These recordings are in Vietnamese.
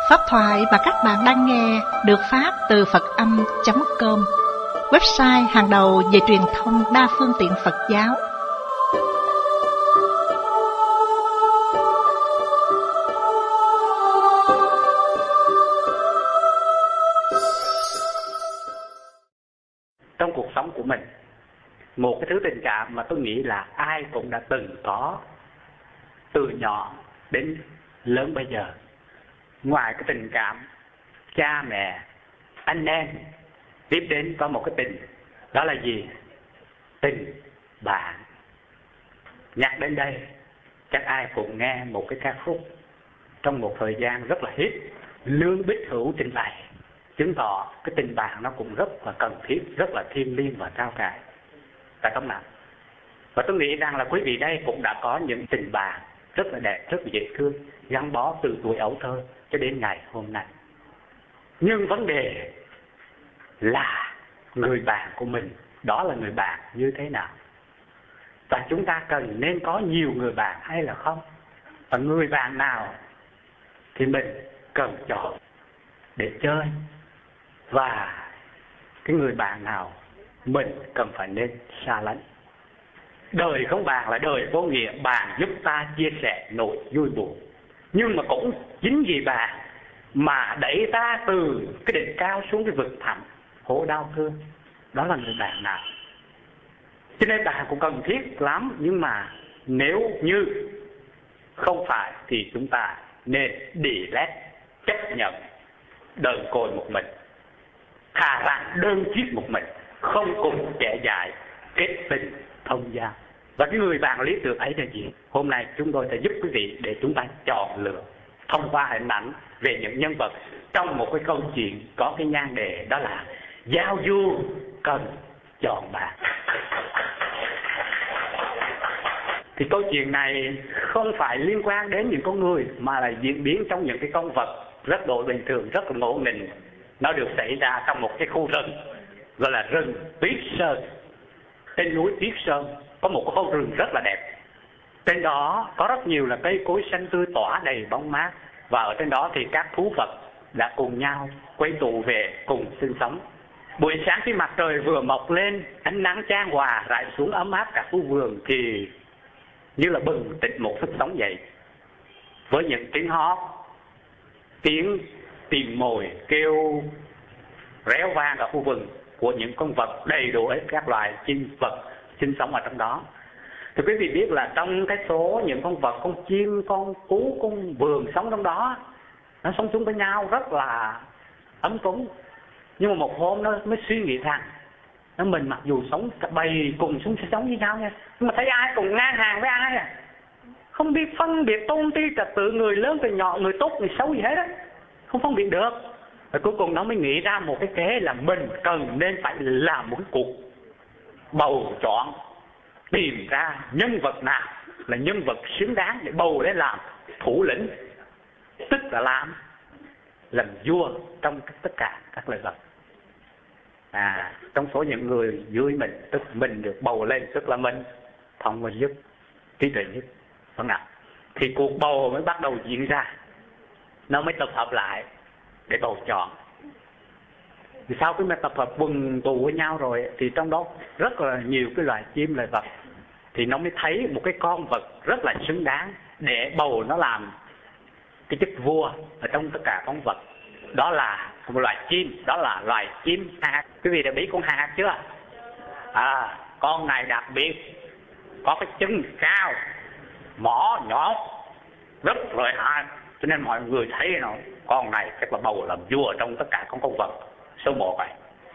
Pháp thoại mà các bạn đang nghe được phát từ Phật-âm.com, website hàng đầu về truyền thông đa phương tiện Phật giáo. Trong cuộc sống của mình, một cái thứ tình cảm mà tôi nghĩ là ai cũng đã từng có từ nhỏ đến lớn bây giờ. Ngoài cái tình cảm cha mẹ, anh em, tiếp đến có một cái tình, đó là gì? Tình bạn. Nhắc đến đây, chắc ai cũng nghe một cái ca khúc trong một thời gian rất là hit, Lương Bích Hữu trình bày, chứng tỏ cái tình bạn nó cũng rất là cần thiết, rất là thiêng liêng và cao cả, phải không nào? Và tôi nghĩ rằng là quý vị đây cũng đã có những tình bạn rất là đẹp, rất là dễ thương, gắn bó từ tuổi ấu thơ cho đến ngày hôm nay. Nhưng vấn đề là người bạn của mình, đó là người bạn như thế nào? Và chúng ta cần nên có nhiều người bạn hay là không? Và người bạn nào thì mình cần chọn để chơi? Và cái người bạn nào mình cần phải nên xa lánh? Đời không bạn là đời vô nghĩa, bạn giúp ta chia sẻ nỗi vui buồn. Nhưng mà cũng chính vì bạn mà đẩy ta từ cái đỉnh cao xuống cái vực thẳm khổ đau thương. Đó là người bạn nào? Cho nên bạn cũng cần thiết lắm. Nhưng mà nếu như không phải thì chúng ta nên delete, chấp nhận đơn côi một mình, thà rằng đơn chiếc một mình, không cùng trẻ dại, kết tình thông gia. Và cái người bạn lý tưởng ấy là gì? Hôm nay chúng tôi sẽ giúp quý vị để chúng ta chọn lựa thông qua hình ảnh về những nhân vật trong một cái câu chuyện có cái nhan đề đó là giao du cần chọn bạn. Thì câu chuyện này không phải liên quan đến những con người mà là diễn biến trong những cái con vật rất độ bình thường, rất là ngộ nghĩnh. Nó được xảy ra trong một cái khu rừng gọi là rừng Tuyết Sơn. Trên núi Tuyết Sơn có một khu rừng rất là đẹp. Trên đó có rất nhiều là cây cối xanh tươi tỏa đầy bóng mát. Và ở trên đó thì các thú vật đã cùng nhau quây tụ về cùng sinh sống. Buổi sáng khi mặt trời vừa mọc lên, ánh nắng chan hòa rải xuống ấm áp cả khu vườn thì như là bừng tỉnh một sức sống dậy. Với những tiếng hót, tiếng tìm mồi kêu réo vang ở khu vườn của những con vật đầy đủ hết các loài chim vật sinh sống ở trong đó. Thì quý vị biết là trong cái số những con vật, con chim, con cú, con vườn sống trong đó, nó sống chung với nhau rất là ấm cúng. Nhưng mà một hôm nó mới suy nghĩ rằng mình mặc dù sống cả bầy cùng sống với nhau nha, nhưng mà thấy ai cũng ngang hàng với ai à, không biết phân biệt tôn ti trật tự, người lớn người nhỏ, người tốt người xấu gì hết á, không phân biệt được. Và cuối cùng nó mới nghĩ ra một cái kế là mình cần nên phải làm một cái cuộc bầu chọn, tìm ra nhân vật nào là nhân vật xứng đáng để bầu để làm thủ lĩnh, tức là làm vua trong tất cả các loài vật. Trong số những người dưới mình, tức mình được bầu lên, tức là mình thông minh nhất, trí tuệ nhất, vâng ạ. Thì cuộc bầu mới bắt đầu diễn ra, nó mới tập hợp lại để bầu chọn. Thì sau khi mà tập hợp quần tụ với nhau rồi thì trong đó rất là nhiều cái loài chim loài vật, thì nó mới thấy một cái con vật rất là xứng đáng để bầu nó làm cái chức vua ở trong tất cả con vật. Đó là một loài chim, đó là loài chim hạt. Quý vị đã biết con hạt chưa? Con này đặc biệt, có cái chân cao, mỏ nhọn, rất lợi hại, cho nên mọi người thấy nó con này chắc là bầu làm vua trong tất cả con vật số 1 vậy.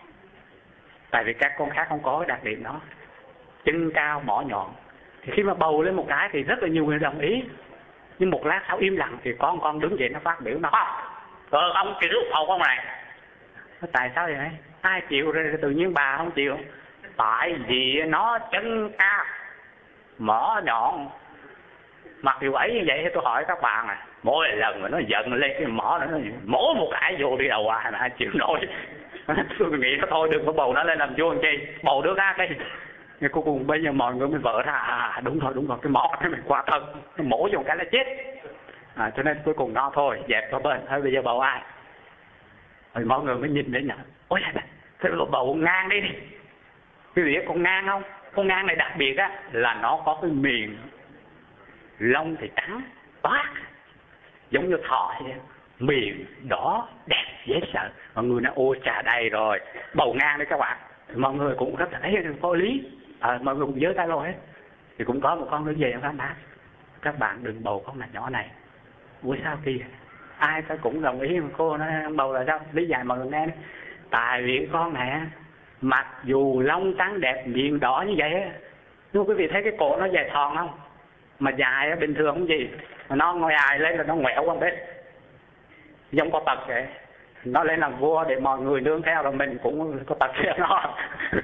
Tại vì các con khác không có cái đặc điểm đó, chân cao mỏ nhọn. Thì khi mà bầu lên một cái thì rất là nhiều người đồng ý. Nhưng một lát sau im lặng thì con đứng dậy nó phát biểu, nó ông chịu bầu con này. Tại sao vậy? Ai chịu rồi tự nhiên bà không chịu? Tại vì nó chân cao mỏ nhọn. Mặc dù ấy như vậy tôi hỏi các bạn mỗi lần mà nó giận lên cái mỏ nó mổ một cái vô đi đầu mà ai chịu nổi. Tôi nghĩ nó thôi đừng có bầu nó lên làm vua làm chi, bầu đứa khác đi. Nhưng cuối cùng bây giờ mọi người mới vỡ ra đúng rồi cái mỏ này mình quá thân, nó mổ vô cái là chết. Cho nên cuối cùng nó thôi dẹp qua bên, thôi bây giờ bầu ai. Rồi mọi người mới nhìn đến nhở, ôi thế bầu ngang đi. Quý vị biết con ngang không? Con ngang này đặc biệt á là nó có cái miệng lông thì trắng toát giống như thỏ vậy, miệng đỏ đẹp dễ sợ. Mọi người nói ôi trà đây rồi, bầu ngang đấy các bạn. Mọi người cũng rất là thấy có lý, mọi người cũng giơ tay rồi hết. Thì cũng có một con nữa về các bạn, các bạn đừng bầu con này nhỏ này. Ủa sao kỳ, ai ta cũng đồng ý mà cô nói bầu là sao? Lý giải mọi người nghe đi. Tại vì con này mặc dù lông trắng đẹp miệng đỏ như vậy, nhưng quý vị thấy cái cổ nó dài thòn không? Mà dài bình thường không gì, mà nó ngồi dài lên là nó ngoẹo qua bên, giống có tật vậy. Nó lên làm vua để mọi người nương theo, rồi mình cũng có tật theo nó.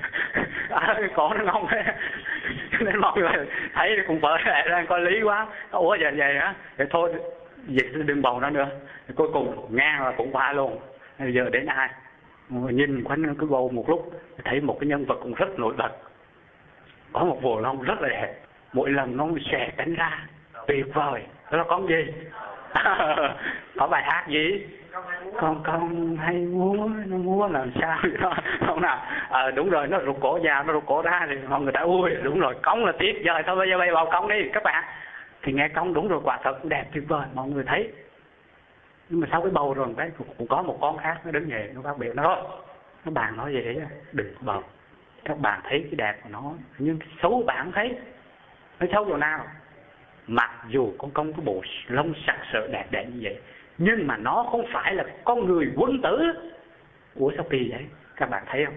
Cổ nó ngông thế. Nên mọi người thấy cũng vỡ lẽ ra có lý quá. Ủa vậy hả? Thì thôi đừng bầu nó nữa. Cuối cùng ngang là cũng qua luôn. Bây giờ đến ai nhìn quanh cái bầu một lúc, thấy một cái nhân vật cũng rất nổi bật, có một bộ lông rất là đẹp, mỗi lần nó xòe cánh ra tuyệt vời. Đó là con gì? Có bài hát gì? Con hay múa, nó múa làm sao đó không nào? Đúng rồi, nó rụt cổ vào, nó rụt cổ ra thì mọi người ta ui đúng rồi, cống là tiếc rồi, thôi bây giờ bay vào cống đi các bạn. Thì nghe cống đúng rồi, quả thật đẹp tuyệt vời, mọi người thấy. Nhưng mà sau cái bầu rồi đấy cũng có một con khác nó đứng về nó phát biểu nó thôi, các bạn nói vậy đừng bầu. Các bạn thấy cái đẹp của nó, nhưng cái xấu bạn thấy nó xấu chỗ nào? Mặc dù con công cái bộ lông sặc sỡ đẹp đẽ như vậy, nhưng mà nó không phải là con người quân tử. Ủa sao kỳ vậy? Các bạn thấy không?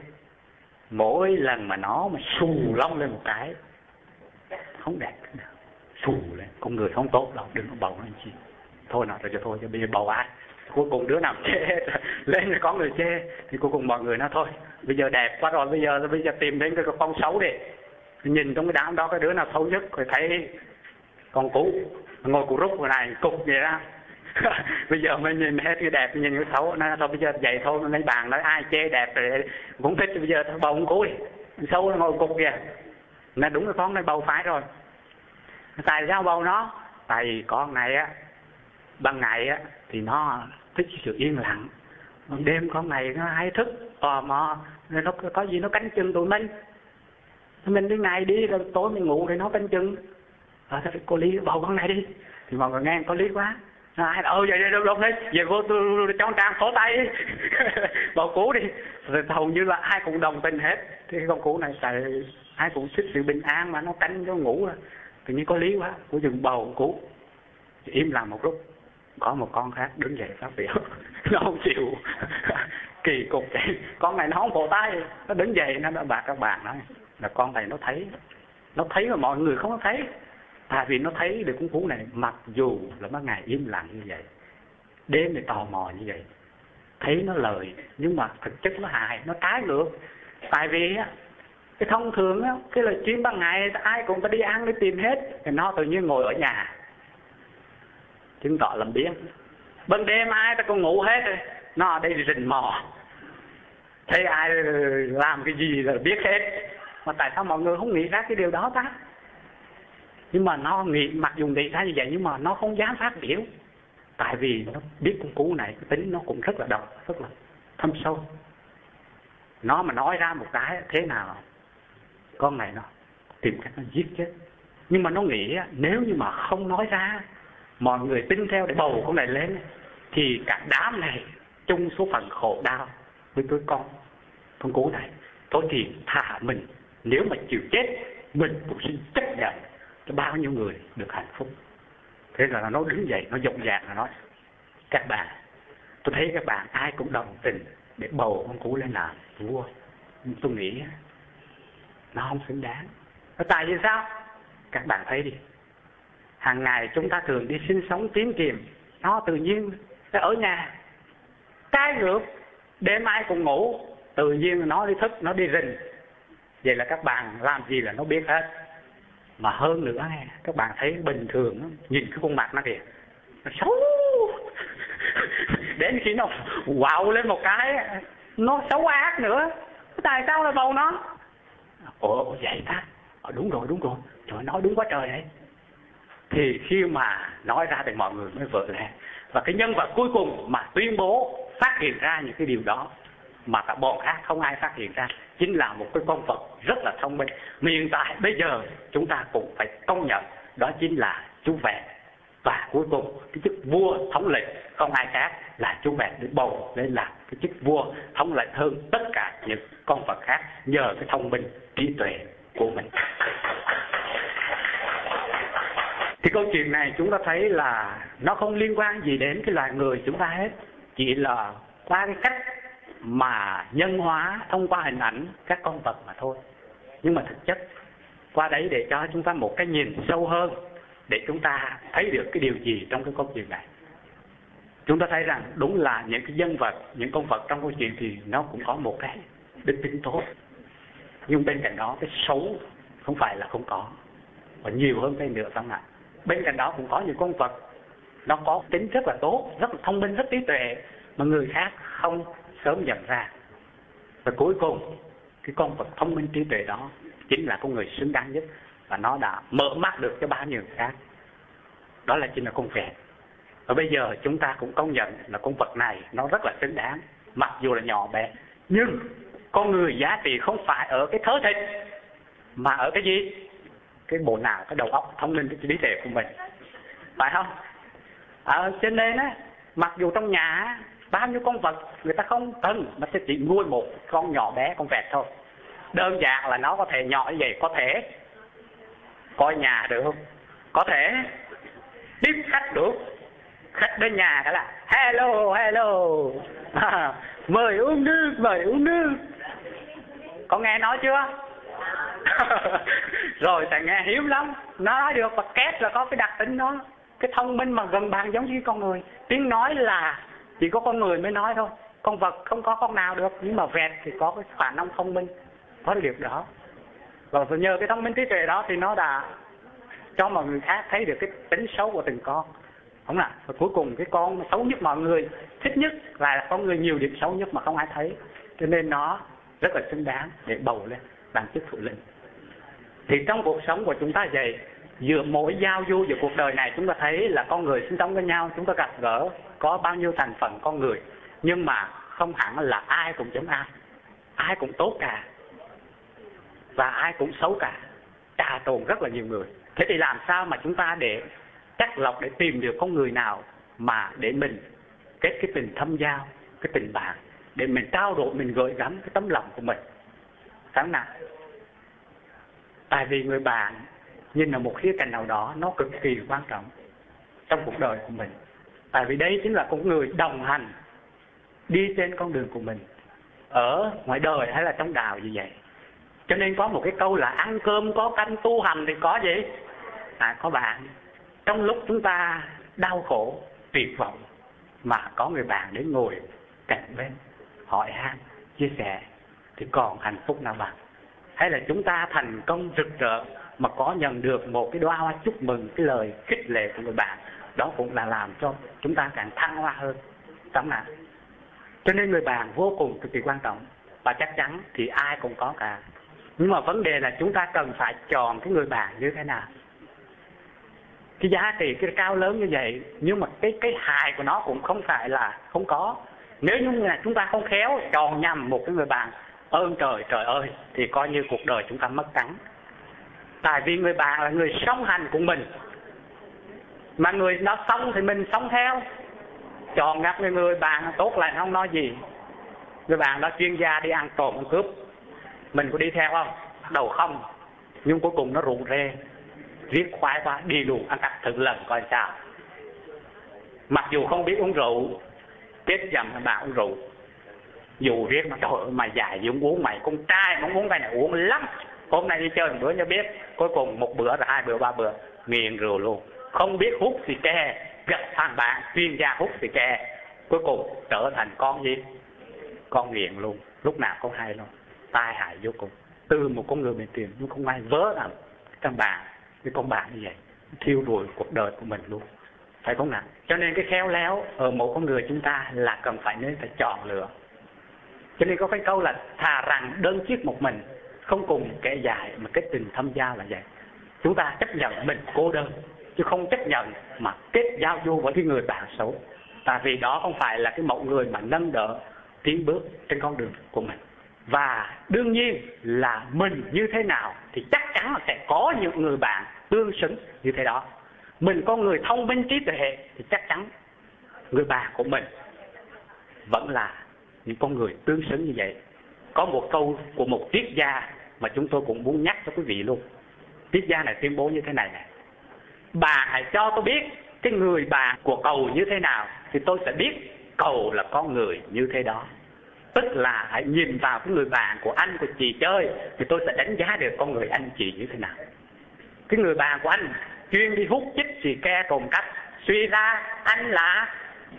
Mỗi lần mà nó mà xù lông lên một cái không đẹp nào. Xù lên, con người không tốt đâu, đừng có bầu nó chi. Thôi nào rồi cho thôi, cho bây giờ bầu ai? Cuối cùng đứa nào chê lên có người chê, thì cuối cùng mọi người nói thôi bây giờ đẹp quá rồi, bây giờ tìm đến cái con xấu đi. Nhìn trong cái đám đó cái đứa nào xấu nhất rồi thấy con cú ngồi cụ rút rồi này cục vậy đó. Bây giờ mình nhìn hết cái đẹp, nhìn cái xấu, nó thôi bây giờ vậy thôi, lấy bàn nói ai chê đẹp rồi cũng thích, bây giờ bầu con cú đi, xấu nó ngồi cục kìa. Nó đúng là con này bầu phải rồi. Tại sao bầu nó? Tại vì con này á, ban ngày á thì nó thích sự yên lặng, ban đêm con này nó hay thức tò mò, nên nó có gì nó canh chừng tụi mình đi ngày đi rồi tối mình ngủ thì nó canh chừng. Cô Lý bầu con này đi, thì mọi người nghe có lý quá. Ai vậy đâu đấy, về vô tôi cho con Trang khổ tay. Bầu cũ đi, rồi hầu như là ai cũng đồng tình hết. Thì con cũ này tại ai cũng thích sự bình an mà nó canh cho ngủ rồi. Tự nhiên có lý quá, của dừng bầu cũ. Im lặng một lúc, có một con khác đứng dậy phát biểu. Nó không chịu. Kỳ cục vậy. Con này nó không vỗ tay, nó đứng dậy nó bạc các bạn nói là con này nó thấy mà mọi người không có thấy. Tại vì nó thấy được con cú này mặc dù là ban ngày im lặng như vậy, đêm thì tò mò như vậy, thấy nó lời nhưng mà thực chất nó hại, nó trái ngược. Tại vì cái thông thường á, cái lời chuyên ban ngày ai cũng phải đi ăn đi tìm hết, thì nó tự nhiên ngồi ở nhà chứng tỏ làm biếng. Ban đêm ai ta còn ngủ hết rồi, nó ở đây rình mò, thấy ai làm cái gì là biết hết. Mà tại sao mọi người không nghĩ ra cái điều đó ta? Nhưng mà nó nghĩ, mặc dù nghĩ ra như vậy nhưng mà nó không dám phát biểu. Tại vì nó biết con cú này cái tính nó cũng rất là độc, rất là thâm sâu. Nó mà nói ra một cái thế nào con này nó tìm cách nó giết chết. Nhưng mà nó nghĩ nếu như mà không nói ra, mọi người tin theo để bầu con này lên, thì cả đám này chung số phận khổ đau với đứa con cú này. Thôi thì thả mình, nếu mà chịu chết mình cũng xin chấp nhận cho bao nhiêu người được hạnh phúc. Thế là nó đứng dậy, nó dũng dạc và nói các bạn, tôi thấy các bạn ai cũng đồng tình để bầu con cú lên làm vua, nhưng tôi nghĩ nó không xứng đáng. Tại vì sao? Các bạn thấy đi, hàng ngày chúng ta thường đi sinh sống kiếm tìm, nó tự nhiên nó ở nhà trái ngược, đêm ai cũng ngủ, tự nhiên nó đi thức, nó đi rình. Vậy là các bạn làm gì là nó biết hết. Mà hơn nữa các bạn thấy bình thường nhìn cái khuôn mặt nó kìa, nó xấu. Đến khi nó quạo lên một cái nó xấu ác nữa. Tại sao là bầu nó? Ủa vậy ta? Đúng rồi, trời nói đúng quá trời đấy. thì khi mà nói ra thì mọi người mới vỡ lẽ. Và cái nhân vật cuối cùng mà tuyên bố phát hiện ra những cái điều đó mà cả bọn khác không ai phát hiện ra, chính là một cái con vật rất là thông minh. Mà hiện tại bây giờ chúng ta cũng phải công nhận đó chính là chú vẹt. Và cuối cùng cái chức vua thống lĩnh không ai khác là chú vẹt để bầu lên làm cái chức vua thống lĩnh hơn tất cả những con vật khác nhờ cái thông minh trí tuệ của mình. Thì câu chuyện này chúng ta thấy là nó không liên quan gì đến cái loài người chúng ta hết, chỉ là qua cái cách mà nhân hóa thông qua hình ảnh các con vật mà thôi. Nhưng mà thực chất qua đấy để cho chúng ta một cái nhìn sâu hơn, để chúng ta thấy được cái điều gì trong cái câu chuyện này. Chúng ta thấy rằng đúng là những cái nhân vật, những con vật trong câu chuyện thì nó cũng có một cái đức tính tốt, nhưng bên cạnh đó cái xấu không phải là không có, và nhiều hơn cái nữa không ạ. Bên cạnh đó cũng có những con vật nó có tính rất là tốt, rất là thông minh, rất trí tuệ mà người khác không sớm nhận ra. Và cuối cùng cái con vật thông minh trí tuệ đó chính là con người xứng đáng nhất, và nó đã mở mắt được cho bao nhiêu người khác. Đó là chính là con vẹt. Và bây giờ chúng ta cũng công nhận là con vật này nó rất là xứng đáng, mặc dù là nhỏ bé. Nhưng con người giá trị không phải ở cái thớ thịt, mà ở cái gì? Cái bộ não, cái đầu óc thông minh, cái trí tuệ của mình, phải không? Cho nên á, mặc dù trong nhà bao nhiêu con vật người ta không cần, mà sẽ chỉ nuôi một con nhỏ bé, con vẹt thôi. Đơn giản là nó có thể nhỏ như vậy, có thể coi nhà được không? Có thể tiếp khách được. Khách đến nhà cái là hello, hello, mời uống nước, mời uống nước. Có nghe nói chưa? Rồi tại nghe hiếm lắm. Nó nói được, và két là có cái đặc tính nó, cái thông minh mà gần bằng giống như con người. Tiếng nói là chỉ có con người mới nói thôi, con vật không có con nào được. Nhưng mà vẹt thì có cái khả năng thông minh, có được đó. Và nhờ cái thông minh trí tuệ đó thì nó đã cho mọi người khác thấy được cái tính xấu của từng con, không ạ? Và cuối cùng cái con xấu nhất mọi người thích nhất là con người nhiều điểm xấu nhất mà không ai thấy, cho nên nó rất là xứng đáng để bầu lên làm chức thủ lĩnh. Thì trong cuộc sống của chúng ta vậy, giữa mỗi giao du giữa cuộc đời này chúng ta thấy là con người sinh sống với nhau, chúng ta gặp gỡ có bao nhiêu thành phần con người, nhưng mà không hẳn là ai cũng giống ai, ai cũng tốt cả và ai cũng xấu cả, trà trộn rất là nhiều người. Thế thì làm sao mà chúng ta để chắc lọc, để tìm được con người nào mà để mình kết cái tình thâm giao, cái tình bạn, để mình trao đổi, mình gửi gắm cái tấm lòng của mình, sáng nào? Tại vì người bạn nhìn ở một khía cạnh nào đó nó cực kỳ quan trọng trong cuộc đời của mình. Tại vì đây chính là con người đồng hành đi trên con đường của mình, ở ngoài đời hay là trong đạo như vậy. Cho nên có một cái câu là ăn cơm có canh, tu hành thì có gì? Có bạn. Trong lúc chúng ta đau khổ, tuyệt vọng, mà có người bạn đến ngồi cạnh bên, hỏi han, chia sẻ, thì còn hạnh phúc nào bằng? Hay là chúng ta thành công rực rỡ mà có nhận được một cái đóa hoa chúc mừng, cái lời khích lệ của người bạn, đó cũng là làm cho chúng ta càng thăng hoa hơn, đúng không ạ? Cho nên người bạn vô cùng cực kỳ quan trọng, và chắc chắn thì ai cũng có cả. Nhưng mà vấn đề là chúng ta cần phải chọn cái người bạn như thế nào. Cái giá trị cái cao lớn như vậy, nhưng mà cái hại của nó cũng không phải là không có. Nếu như là chúng ta không khéo chọn nhầm một cái người bạn, ơn trời, trời ơi, thì coi như cuộc đời chúng ta mất trắng. Tại vì người bạn là người song hành của mình, mà người đó sống thì mình sống theo. Chọn gặp người bạn tốt lành không nói gì, người bạn đó chuyên gia đi ăn trộm ăn cướp, mình có đi theo không? Đầu không, nhưng cuối cùng nó rủ rê, riết khoái quá, đi luôn ăn cắp thử lần coi sao. Mặc dù không biết uống rượu, chết dầm bạn uống rượu, dù riết mà trời ơi mày dài gì uống, mày con trai mà uống cái này uống lắm, hôm nay đi chơi một bữa cho biết. Cuối cùng một bữa rồi 2 bữa 3 bữa nghiện rượu luôn, không biết hút xì ke, gặp thằng bạn chuyên gia hút xì ke, cuối cùng trở thành con gì? Con nghiện luôn, lúc nào không hay luôn, tai hại vô cùng. Từ một con người bình thường nhưng không ai vớ làm thằng bạn, cái con bạn như vậy, thiêu đuổi cuộc đời của mình luôn, phải không nào? Cho nên cái khéo léo ở mỗi con người chúng ta là cần phải nên phải chọn lựa. Cho nên có cái câu là thà rằng đơn chiếc một mình, không cùng kẻ dài, mà cái tình thâm giao là vậy. Chúng ta chấp nhận mình cô đơn, chứ không chấp nhận mà kết giao du với cái người bạn xấu. Tại vì đó không phải là cái mẫu người mà nâng đỡ tiến bước trên con đường của mình. Và đương nhiên là mình như thế nào thì chắc chắn là sẽ có những người bạn tương xứng như thế đó. Mình có người thông minh trí tuệ thì chắc chắn người bạn của mình vẫn là những con người tương xứng như vậy. Có một câu của một triết gia mà chúng tôi cũng muốn nhắc cho quý vị luôn. Triết gia này tuyên bố như thế này: bà hãy cho tôi biết cái người bạn của cậu như thế nào thì tôi sẽ biết cậu là con người như thế đó. Tức là hãy nhìn vào cái người bạn của anh, của chị chơi thì tôi sẽ đánh giá được con người anh chị như thế nào. Cái người bạn của anh chuyên đi hút chích xì ke trộm cắp, suy ra anh là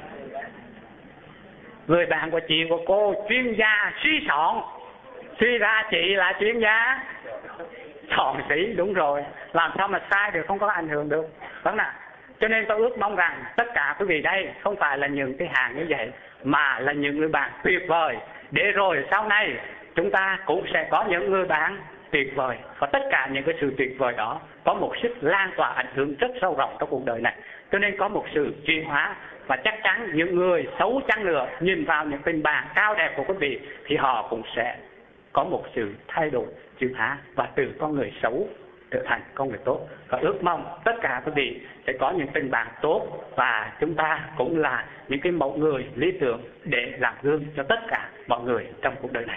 người bạn của chị, của cô chuyên gia suy soạn, suy ra chị là chuyên gia soạn sĩ. Đúng rồi, làm sao mà sai được, không có ảnh hưởng được, đúng nào? Cho nên tôi ước mong rằng tất cả quý vị đây không phải là những cái hàng như vậy, mà là những người bạn tuyệt vời, để rồi sau này chúng ta cũng sẽ có những người bạn tuyệt vời. Và tất cả những cái sự tuyệt vời đó có một sức lan tỏa ảnh hưởng rất sâu rộng trong cuộc đời này. Cho nên có một sự chuyển hóa. Và chắc chắn những người xấu chăng nữa nhìn vào những tình bạn cao đẹp của quý vị thì họ cũng sẽ có một sự thay đổi, chuyển hóa, và từ con người xấu trở thành con người tốt. Và ước mong tất cả quý vị sẽ có những tình bạn tốt, và chúng ta cũng là những cái mẫu người lý tưởng để làm gương cho tất cả mọi người trong cuộc đời này.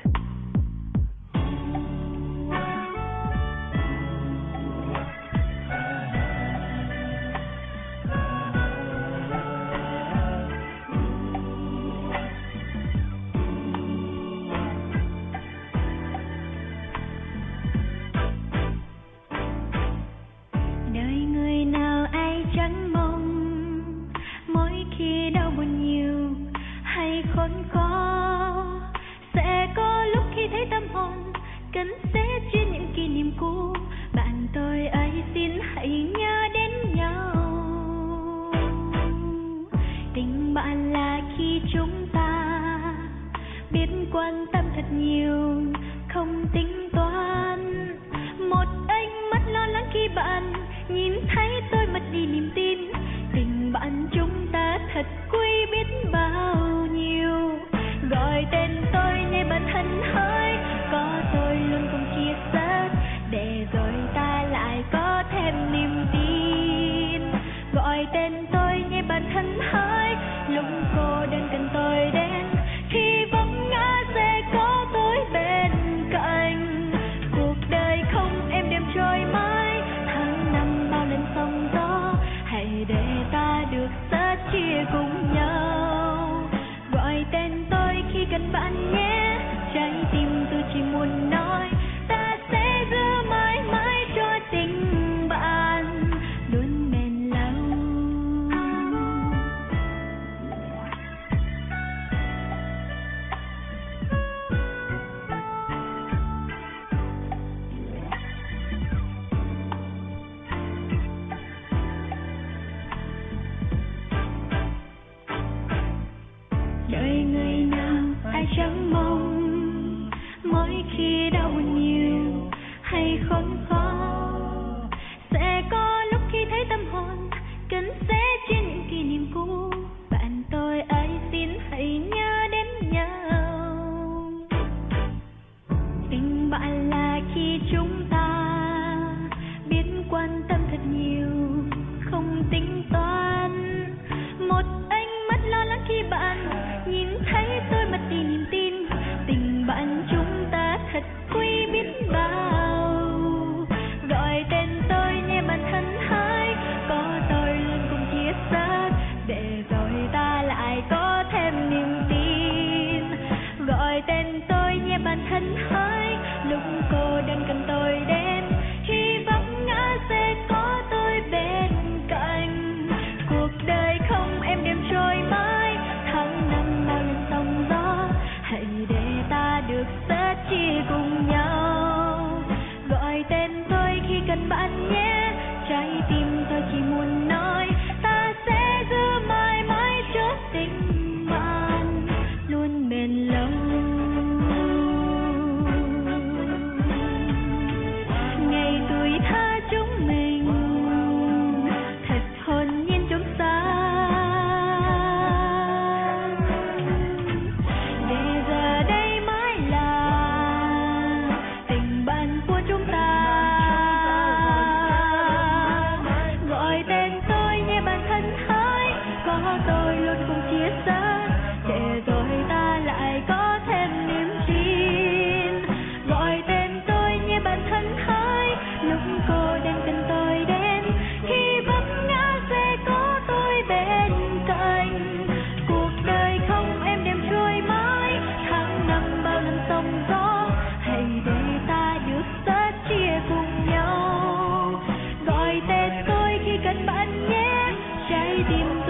tìm